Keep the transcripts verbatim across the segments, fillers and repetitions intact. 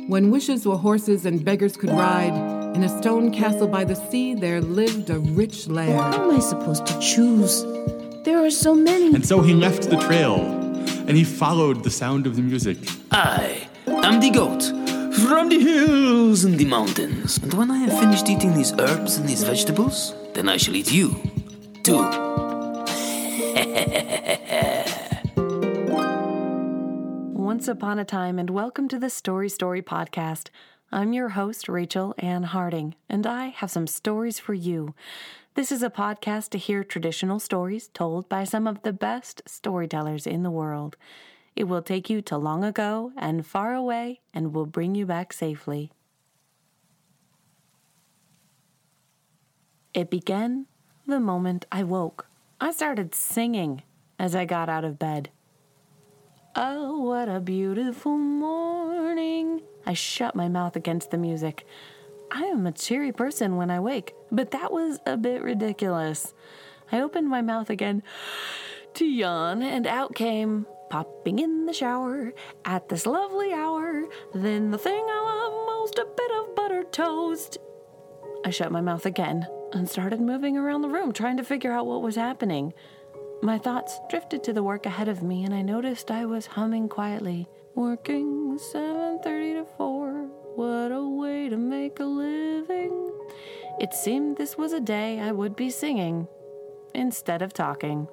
When wishes were horses and beggars could ride, in a stone castle by the sea there lived a rich laird. How am I supposed to choose? There are so many. And so he left the trail, and he followed the sound of the music. I am the goat from the hills and the mountains. And when I have finished eating these herbs and these vegetables, then I shall eat you, too. Once upon a time, and welcome to the Story Story podcast. I'm your host, Rachel Ann Harding, and I have some stories for you. This is a podcast to hear traditional stories told by some of the best storytellers in the world. It will take you to long ago and far away and will bring you back safely. It began the moment I woke. I started singing as I got out of bed. Oh, what a beautiful morning. I shut my mouth against the music. I am a cheery person when I wake, but that was a bit ridiculous. I opened my mouth again to yawn, and out came, popping in the shower at this lovely hour, then the thing I love most, a bit of buttered toast. I shut my mouth again and started moving around the room, trying to figure out what was happening. My thoughts drifted to the work ahead of me, and I noticed I was humming quietly. Working seven thirty to four, what a way to make a living. It seemed this was a day I would be singing instead of talking.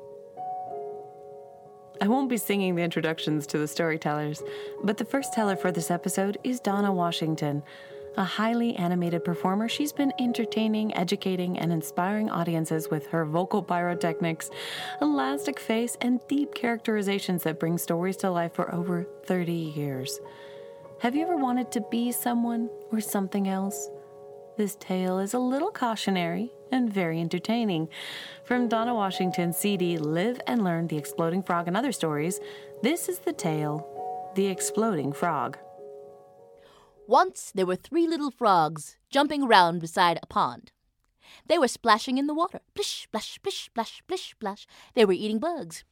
I won't be singing the introductions to the storytellers, but the first teller for this episode is Donna Washington. A highly animated performer, she's been entertaining, educating, and inspiring audiences with her vocal pyrotechnics, elastic face, and deep characterizations that bring stories to life for over thirty years. Have you ever wanted to be someone or something else? This tale is a little cautionary and very entertaining. From Donna Washington's C D, Live and Learn, The Exploding Frog and Other Stories, this is the tale, The Exploding Frog. Once there were three little frogs jumping around beside a pond. They were splashing in the water. Plish, splash, plish, splash, plish, splash. They were eating bugs.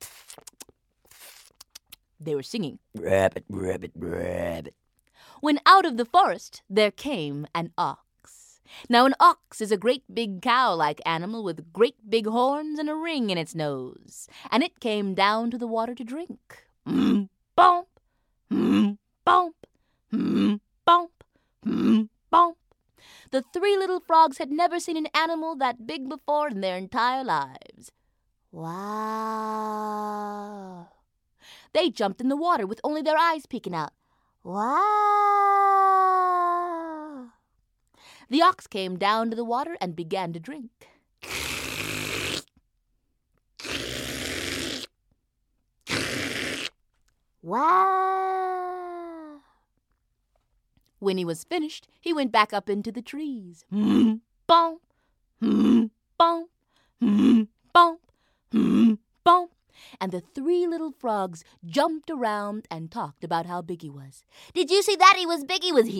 They were singing, rabbit, rabbit, rabbit. When out of the forest there came an ox. Now an ox is a great big cow-like animal with great big horns and a ring in its nose. And it came down to the water to drink. Mm, bomp, mm, bomp, mm, bomp, mm, bomp. The three little frogs had never seen an animal that big before in their entire lives. Wow. They jumped in the water with only their eyes peeking out. Wow. The ox came down to the water and began to drink. Wow. When he was finished, he went back up into the trees. Hmm, bonk, hmm, bonk, hmm, bonk, hmm, bonk. And the three little frogs jumped around and talked about how big he was. Did you see that? He was big. He was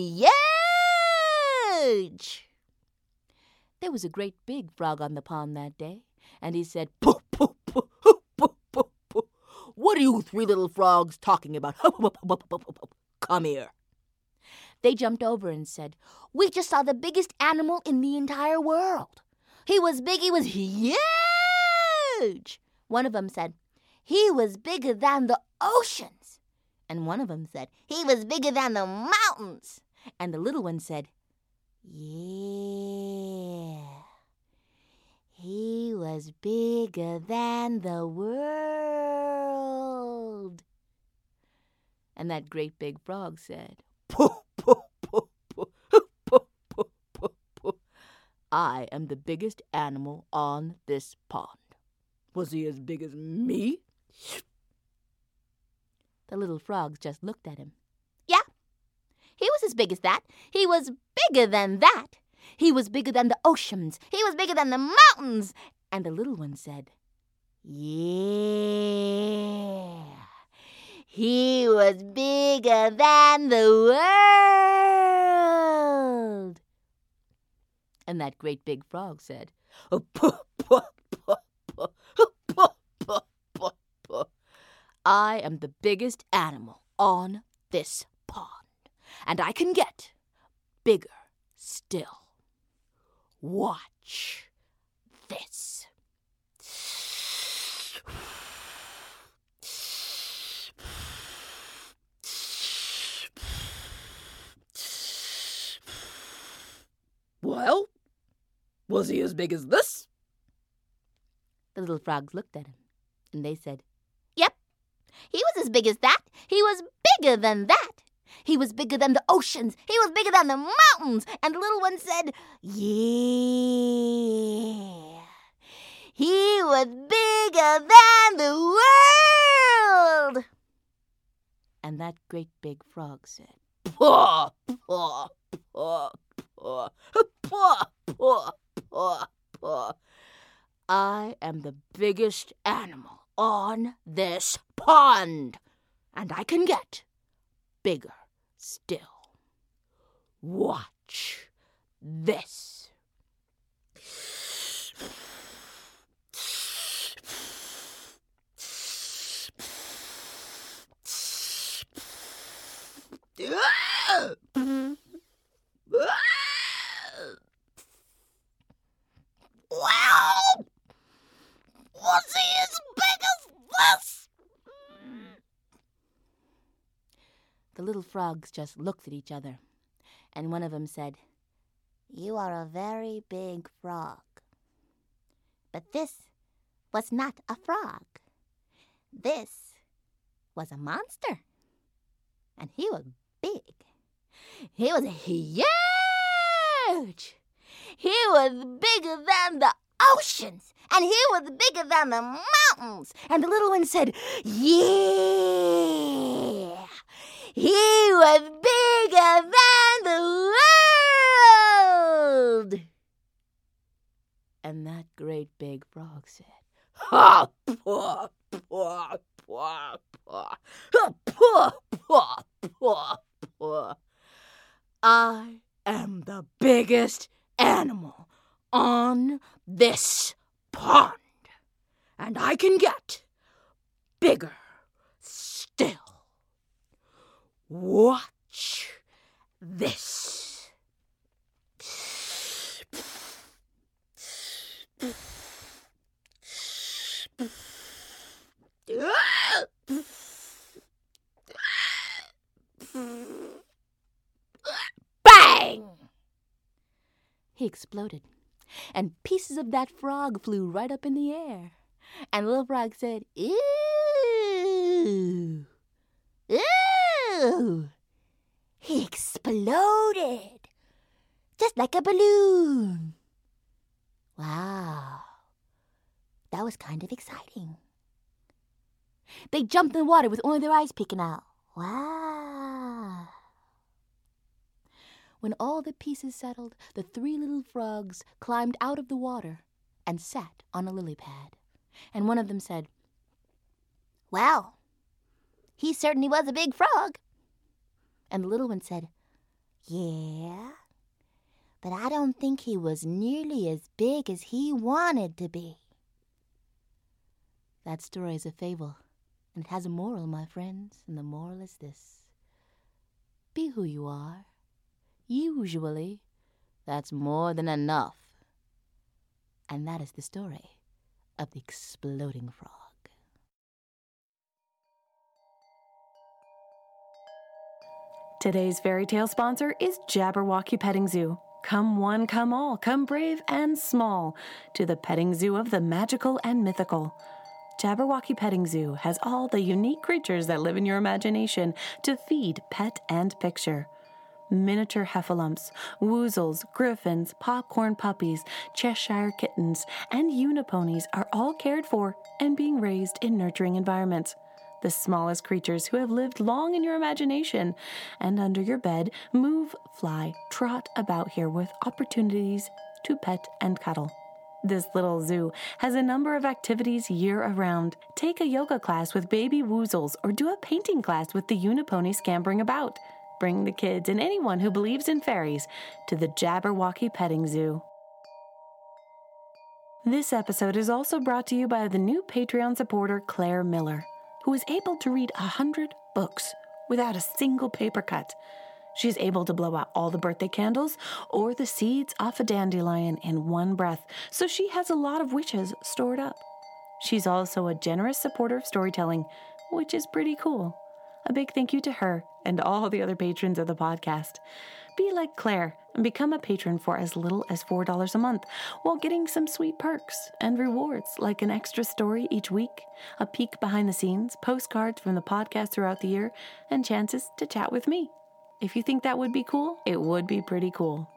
huge. There was a great big frog on the pond that day, and he said, "Pooh, pooh, pooh, pooh, pooh, pooh, pooh. What are you three little frogs talking about? Come here." They jumped over and said, "We just saw the biggest animal in the entire world. He was big, he was huge." One of them said, "He was bigger than the oceans." And one of them said, "He was bigger than the mountains." And the little one said, "Yeah, he was bigger than the world." And that great big frog said, "Pooh, pooh, pooh, pooh, pooh, pooh, pooh, pooh. I am the biggest animal on this pond." "Was he as big as me?" The little frogs just looked at him. "Yeah, he was as big as that. He was bigger than that. He was bigger than the oceans. He was bigger than the mountains." And the little one said, "Yeah, he was bigger than the world." And that great big frog said, "Oh, puh, puh, puh, puh, puh, puh, puh, puh. I am the biggest animal on this pond. and I can get bigger still. Watch this. Well, was he as big as this? The little frogs looked at him, and they said, Yep, he was as big as that. He was bigger than that. He was bigger than the oceans. He was bigger than the mountains. And the little one said, Yeah, he was bigger than the world. And that great big frog said, Paw, paw, paw, paw, paw, paw, paw, paw. I am the biggest animal on this pond, and I can get bigger still. Watch this. Wow! Was he as big as this? The little frogs just looked at each other, and one of them said, You are a very big frog. But this was not a frog. This was a monster. And he was big. He was huge. He was bigger than the oceans. And he was bigger than the mountains. And the little one said, Yeah. He was bigger than the world. And that great big frog said, Ha! Paw, paw, paw, paw, paw, paw, paw, paw. I am the biggest animal on this pond, and I can get bigger still. Watch this. Bang! He exploded, and pieces of that frog flew right up in the air. And the little frog said, Ew! Ew! He exploded, just like a balloon. Wow, that was kind of exciting. They jumped in the water with only their eyes peeking out. Wow. When all the pieces settled, the three little frogs climbed out of the water and sat on a lily pad. And one of them said, Well, he certainly was a big frog. And the little one said, Yeah, but I don't think he was nearly as big as he wanted to be. That story is a fable, and it has a moral, my friends, and the moral is this. Be who you are. Usually, that's more than enough. And that is the story of the exploding frog. Today's fairy tale sponsor is Jabberwocky Petting Zoo. Come one, come all, come brave and small to the petting zoo of the magical and mythical. Jabberwocky Petting Zoo has all the unique creatures that live in your imagination to feed, pet, and picture. Miniature heffalumps, woozles, griffins, popcorn puppies, Cheshire kittens, and uniponies are all cared for and being raised in nurturing environments. The smallest creatures who have lived long in your imagination and under your bed move, fly, trot about here with opportunities to pet and cuddle. This little zoo has a number of activities year-around. Take a yoga class with baby woozles or do a painting class with the unipony scampering about. Bring the kids and anyone who believes in fairies to the Jabberwocky Petting Zoo. This episode is also brought to you by the new Patreon supporter Claire Miller, who is able to read a hundred books without a single paper cut. She's able to blow out all the birthday candles or the seeds off a dandelion in one breath, so she has a lot of wishes stored up. She's also a generous supporter of storytelling, which is pretty cool. A big thank you to her and all the other patrons of the podcast. Be like Claire and become a patron for as little as four dollars a month while getting some sweet perks and rewards like an extra story each week, a peek behind the scenes, postcards from the podcast throughout the year, and chances to chat with me. If you think that would be cool, it would be pretty cool.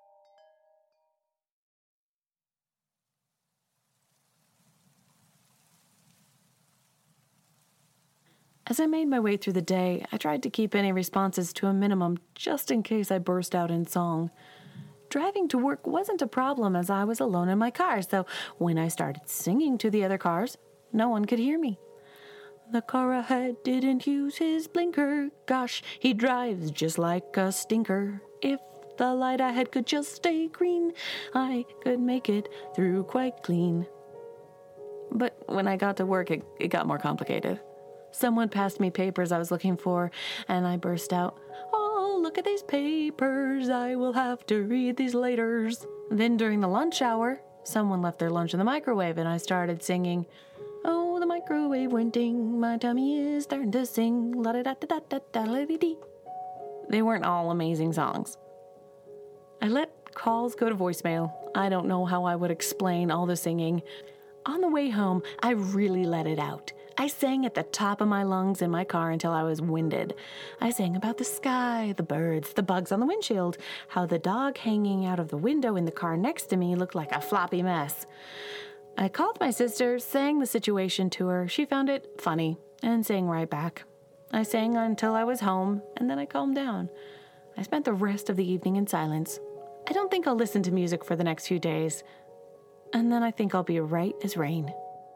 As I made my way through the day, I tried to keep any responses to a minimum just in case I burst out in song. Driving to work wasn't a problem as I was alone in my car, so when I started singing to the other cars, no one could hear me. The car ahead didn't use his blinker. Gosh, he drives just like a stinker. If the light ahead could just stay green, I could make it through quite clean. But when I got to work, it, it got more complicated. Someone passed me papers I was looking for, and I burst out, "Oh, look at these papers. I will have to read these laters." Then during the lunch hour, someone left their lunch in the microwave, and I started singing, "Oh, the microwave went ding, my tummy is starting to sing, la-da-da-da-da-da-da-da-da-dee." They weren't all amazing songs. I let calls go to voicemail. I don't know how I would explain all the singing. On the way home, I really let it out. I sang at the top of my lungs in my car until I was winded. I sang about the sky, the birds, the bugs on the windshield, how the dog hanging out of the window in the car next to me looked like a floppy mess. I called my sister, sang the situation to her. She found it funny and sang right back. I sang until I was home, and then I calmed down. I spent the rest of the evening in silence. I don't think I'll listen to music for the next few days, and then I think I'll be right as rain.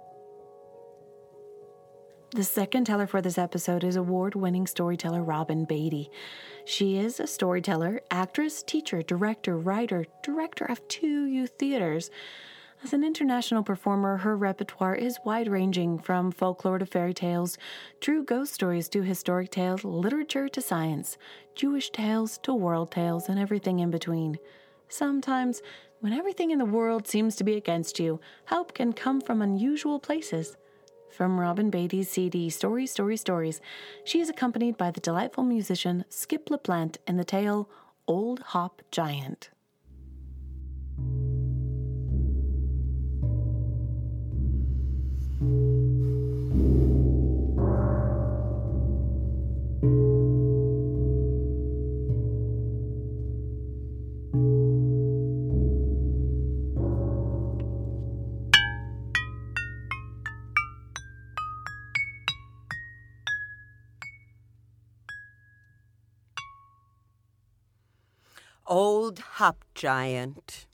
The second teller for this episode is award-winning storyteller Robin Beatty. She is a storyteller, actress, teacher, director, writer, director of two youth theaters. As an international performer, her repertoire is wide-ranging, from folklore to fairy tales, true ghost stories to historic tales, literature to science, Jewish tales to world tales, and everything in between. Sometimes, when everything in the world seems to be against you, help can come from unusual places. From Robin Beatty's C D, Stories, Stories, Stories, she is accompanied by the delightful musician Skip LaPlante in the tale Old Hop Giant. Old Hop Giant.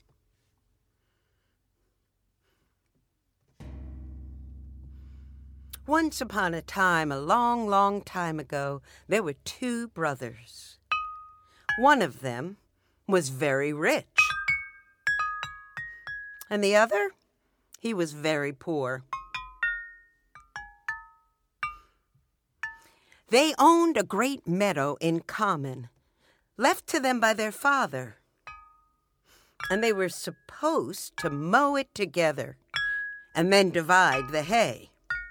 Once upon a time, a long, long time ago, there were two brothers. One of them was very rich, and the other, he was very poor. They owned a great meadow in common, left to them by their father, and they were supposed to mow it together and then divide the hay.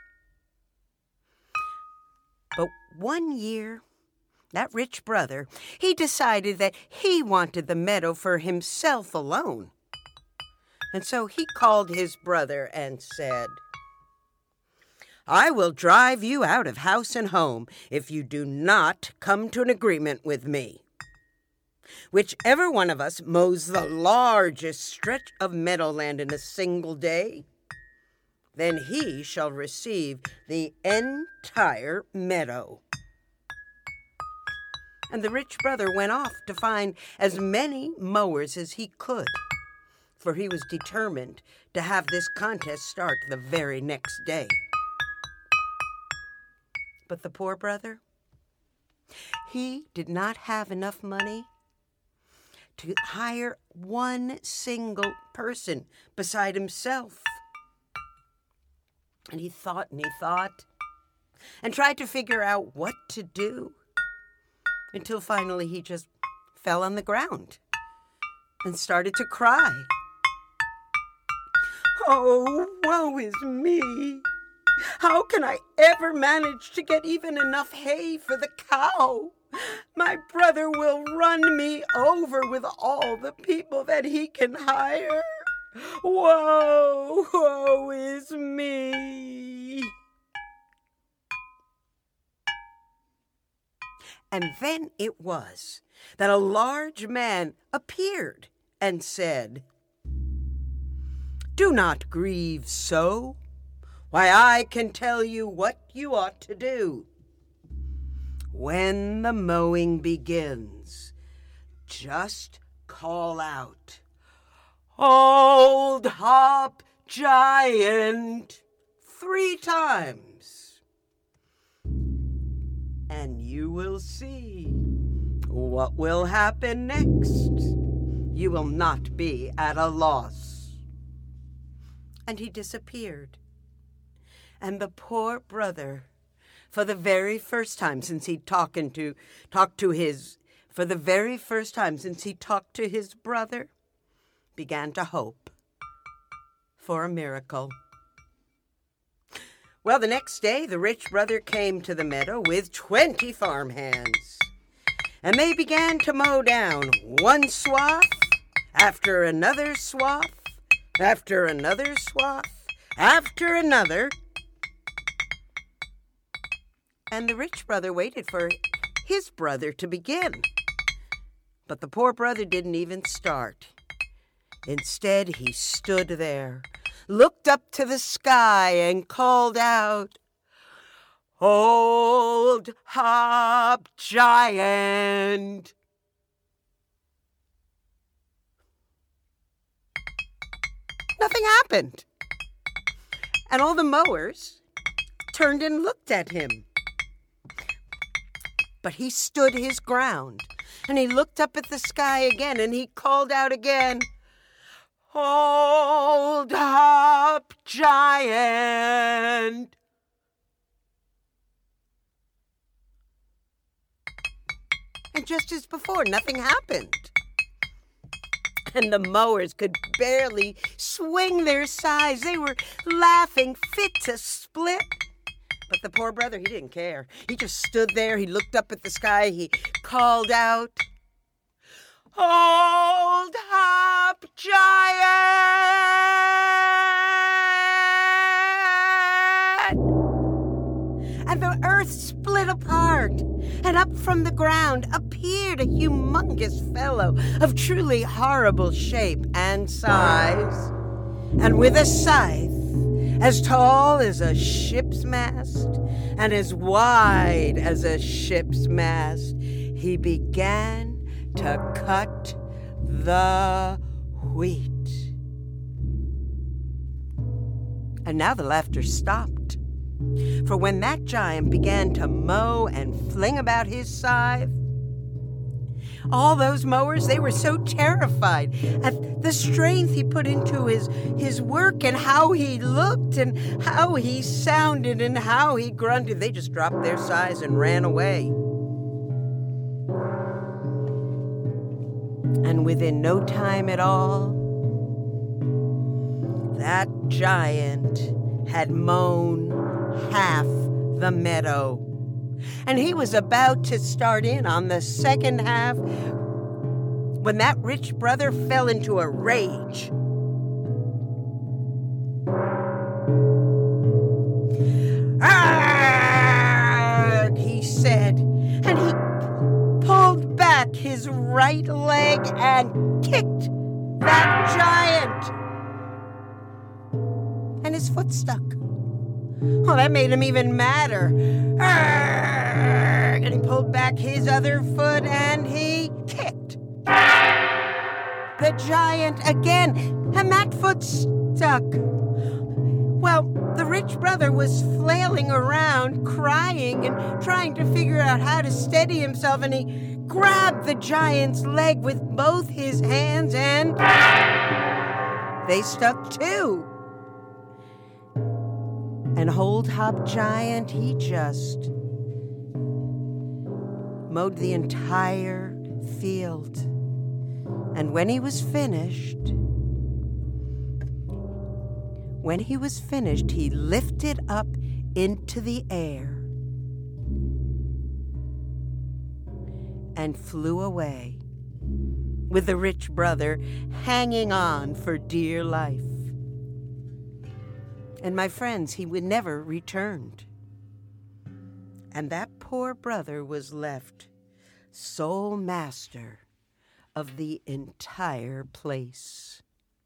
But one year, that rich brother, he decided that he wanted the meadow for himself alone. And so he called his brother and said, "I will drive you out of house and home if you do not come to an agreement with me. Whichever one of us mows the largest stretch of meadowland in a single day, then he shall receive the entire meadow." And the rich brother went off to find as many mowers as he could, for he was determined to have this contest start the very next day. But the poor brother, he did not have enough money to hire one single person beside himself. And he thought and he thought and tried to figure out what to do. until finally he just fell on the ground and started to cry. Oh, woe is me. How can I ever manage to get even enough hay for the cow? My brother will run me over with all the people that he can hire. Woe, woe is me. And then it was that a large man appeared and said, "Do not grieve so. Why, I can tell you what you ought to do. When the mowing begins, just call out, 'Old Hop Giant,' three times. And you will see what will happen next. You will not be at a loss." And he disappeared. And the poor brother, for the very first time since he talking to talked to his for the very first time since he talked to his brother, began to hope for a miracle. Well, the next day, the rich brother came to the meadow with twenty farmhands, and they began to mow down one swath after another swath, after another swath, after another. And the rich brother waited for his brother to begin. But the poor brother didn't even start. Instead, he stood there, looked up to the sky, and called out, "Old Hop Giant." Nothing happened. And all the mowers turned and looked at him. But he stood his ground, and he looked up at the sky again, and he called out again, "Old Hop Giant." And just as before, nothing happened. And the mowers could barely swing their scythes. They were laughing fit to split. But the poor brother, he didn't care. He just stood there. He looked up at the sky. He called out, "Old Hop Giant!" And the earth split apart, and up from the ground appeared a humongous fellow of truly horrible shape and size. And with a scythe as tall as a ship's mast and as wide as a ship's mast, he began to cut the wheat. And now the laughter stopped. For when that giant began to mow and fling about his scythe, all those mowers, they were so terrified at the strength he put into his, his work and how he looked and how he sounded and how he grunted. They just dropped their scythes and ran away. And within no time at all, that giant had mown half the meadow. And he was about to start in on the second half when that rich brother fell into a rage. "Arrgh!" he said, and he pulled back his right leg and kicked that giant. And his foot stuck. Oh, that made him even madder. Arrgh! And he pulled back his other foot and he kicked the giant again, and that foot stuck. Well, the rich brother was flailing around, crying and trying to figure out how to steady himself, and he grabbed the giant's leg with both his hands, and they stuck too. And Old Hop Giant, he just mowed the entire field. And when he was finished, when he was finished, he lifted up into the air and flew away, with the rich brother hanging on for dear life. And my friends, he would never returned. And that poor brother was left sole master of the entire place.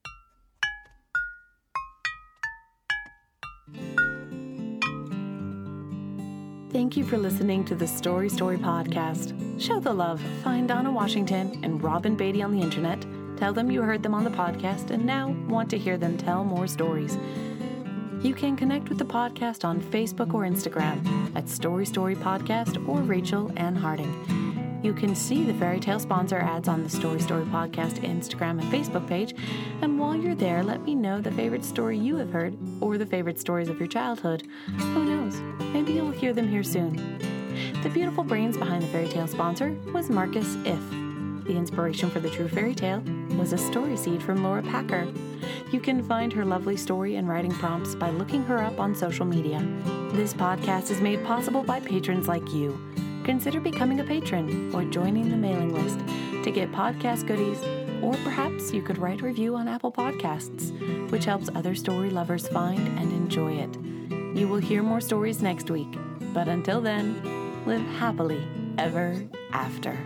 Thank you for listening to the Story Story podcast. Show the love. Find Donna Washington and Robin Beatty on the internet. Tell them you heard them on the podcast and now want to hear them tell more stories. You can connect with the podcast on Facebook or Instagram at Story Story Podcast or Rachel Ann Harding. You can see the fairy tale sponsor ads on the Story Story Podcast Instagram and Facebook page. And while you're there, let me know the favorite story you have heard or the favorite stories of your childhood. Who knows? Maybe you'll hear them here soon. The beautiful brains behind the fairy tale sponsor was Marcus If. The inspiration for the true fairy tale was a story seed from Laura Packer. You can find her lovely story and writing prompts by looking her up on social media. This podcast is made possible by patrons like you. Consider becoming a patron or joining the mailing list to get podcast goodies, or perhaps you could write a review on Apple Podcasts, which helps other story lovers find and enjoy it. You will hear more stories next week, but until then, live happily ever after.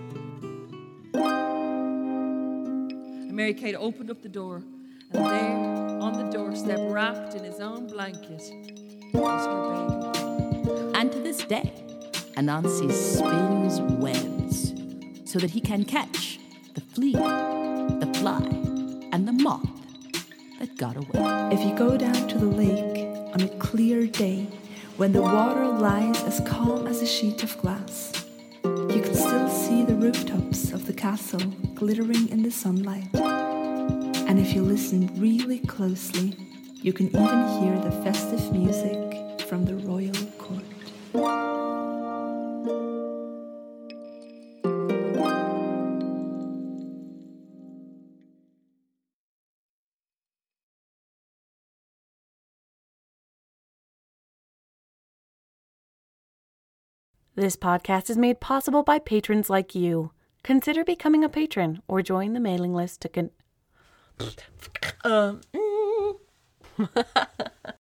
And Mary Kate opened up the door, and there, on the doorstep, wrapped in his own blanket, was her baby. And to this day, Anansi spins webs so that he can catch the flea, the fly, and the moth that got away. If you go down to the lake on a clear day, when the water lies as calm as a sheet of glass, you can still see the rooftops of the castle glittering in the sunlight. And if you listen really closely, you can even hear the festive music from the royal court. This podcast is made possible by patrons like you. Consider becoming a patron or join the mailing list to con- um.